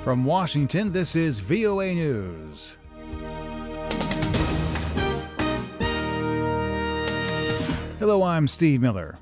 From Washington, this is VOA News. Hello, I'm Steve Miller.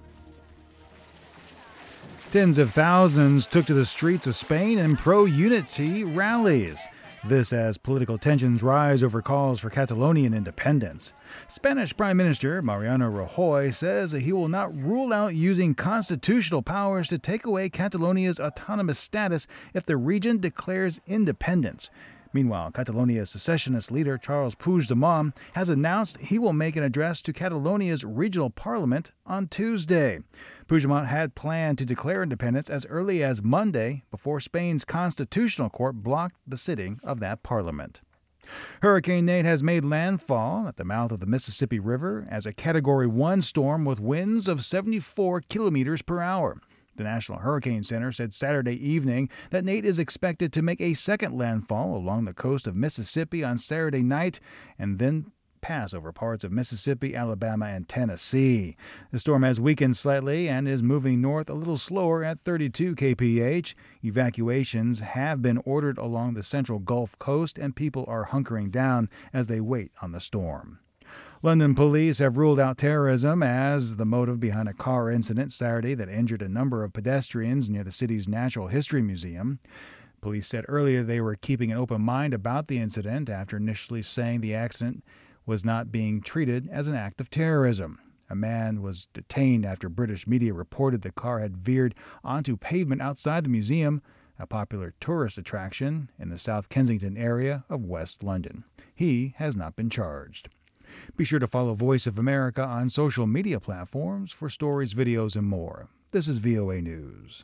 Tens of thousands took to the streets of Spain in pro-unity rallies. This as political tensions rise over calls for Catalonian independence. Spanish Prime Minister Mariano Rajoy says that he will not rule out using constitutional powers to take away Catalonia's autonomous status if the region declares independence. Meanwhile, Catalonia's secessionist leader Carles Puigdemont has announced he will make an address to Catalonia's regional parliament on Tuesday. Puigdemont had planned to declare independence as early as Monday before Spain's constitutional court blocked the sitting of that parliament. Hurricane Nate has made landfall at the mouth of the Mississippi River as a Category 1 storm with winds of 74 kilometers per hour. The National Hurricane Center said Saturday evening that Nate is expected to make a second landfall along the coast of Mississippi on Saturday night and then pass over parts of Mississippi, Alabama, and Tennessee. The storm has weakened slightly and is moving north a little slower at 32 kph. Evacuations have been ordered along the central Gulf Coast, and people are hunkering down as they wait on the storm. London police have ruled out terrorism as the motive behind a car incident Saturday that injured a number of pedestrians near the city's Natural History Museum. Police said earlier they were keeping an open mind about the incident after initially saying the accident was not being treated as an act of terrorism. A man was detained after British media reported the car had veered onto pavement outside the museum, a popular tourist attraction in the South Kensington area of West London. He has not been charged. Be sure to follow Voice of America on social media platforms for stories, videos, and more. This is VOA News.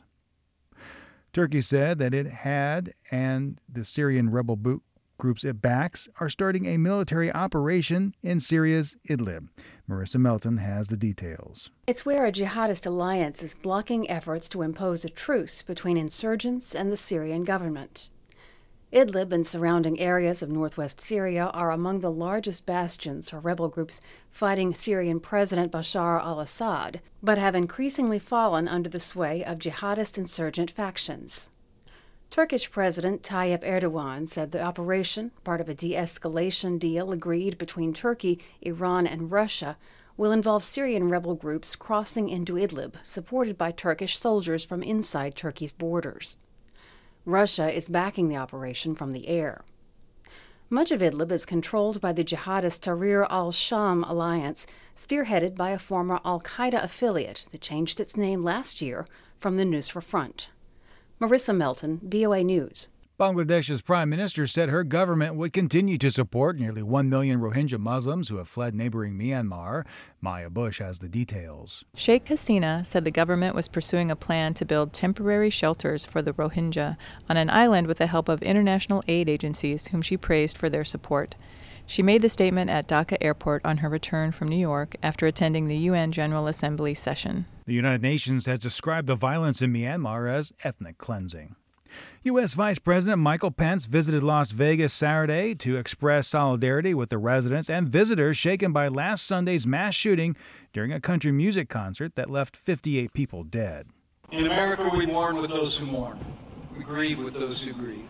Turkey said that it had and the Syrian rebel groups it backs are starting a military operation in Syria's Idlib. Marissa Melton has the details. It's where a jihadist alliance is blocking efforts to impose a truce between insurgents and the Syrian government. Idlib and surrounding areas of northwest Syria are among the largest bastions for rebel groups fighting Syrian President Bashar al-Assad, but have increasingly fallen under the sway of jihadist insurgent factions. Turkish President Tayyip Erdogan said the operation, part of a de-escalation deal agreed between Turkey, Iran, and Russia, will involve Syrian rebel groups crossing into Idlib, supported by Turkish soldiers from inside Turkey's borders. Russia is backing the operation from the air. Much of Idlib is controlled by the jihadist Tahrir al-Sham alliance, spearheaded by a former al-Qaeda affiliate that changed its name last year from the Nusra Front. Marissa Melton, VOA News. Bangladesh's prime minister said her government would continue to support nearly 1 million Rohingya Muslims who have fled neighboring Myanmar. Maya Bush has the details. Sheikh Hasina said the government was pursuing a plan to build temporary shelters for the Rohingya on an island with the help of international aid agencies whom she praised for their support. She made the statement at Dhaka Airport on her return from New York after attending the UN General Assembly session. The United Nations has described the violence in Myanmar as ethnic cleansing. U.S. Vice President Michael Pence visited Las Vegas Saturday to express solidarity with the residents and visitors shaken by last Sunday's mass shooting during a country music concert that left 58 people dead. In America, we mourn with those who mourn. We grieve with those who grieve.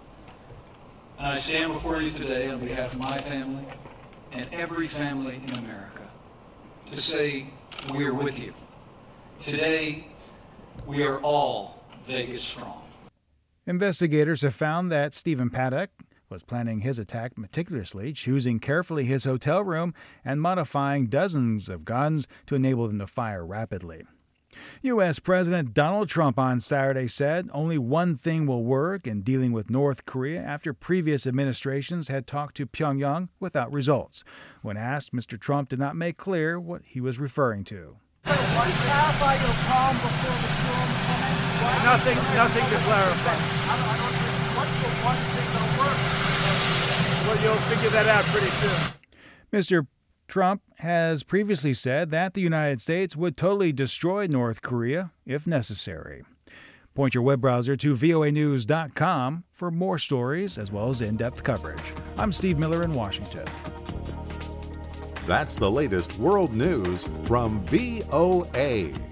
And I stand before you today on behalf of my family and every family in America to say we are with you. Today, we are all Vegas strong. Investigators have found that Stephen Paddock was planning his attack meticulously, choosing carefully his hotel room and modifying dozens of guns to enable them to fire rapidly. U.S. President Donald Trump on Saturday said only one thing will work in dealing with North Korea after previous administrations had talked to Pyongyang without results. When asked, Mr. Trump did not make clear what he was referring to. Nothing to clarify. What's the one thing that'll work? Well, you'll figure that out pretty soon. Mr. Trump has previously said that the United States would totally destroy North Korea if necessary. Point your web browser to voanews.com for more stories as well as in-depth coverage. I'm Steve Miller in Washington. That's the latest world news from VOA.